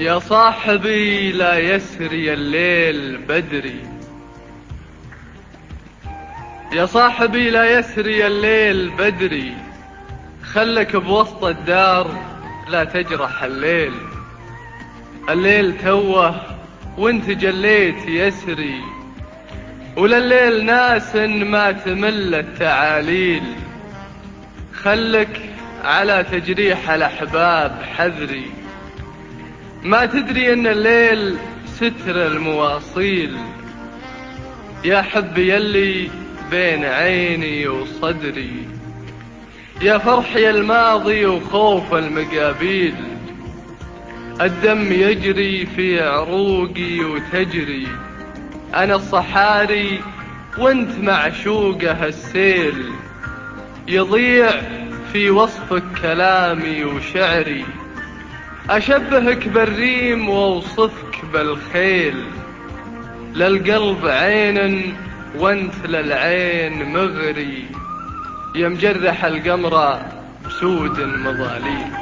يا صاحبي لا يسري الليل بدري، يا صاحبي لا يسري الليل بدري، خلك بوسط الدار لا تجرح الليل. الليل توه وانت جليت يسري، ولليل ناس ما تمل التعاليل. خلك على تجريح الأحباب حذري، ما تدري ان الليل ستر المواصيل. يا حبي يلي بين عيني وصدري، يا فرحي الماضي وخوف المقابيل. الدم يجري في عروقي وتجري، أنا الصحاري وانت معشوقه السيل. يضيع في وصفك كلامي وشعري، أشبهك بالريم وأوصفك بالخيل. للقلب عين وانت للعين مغري، يا مجرح القمر بسود مظاليل.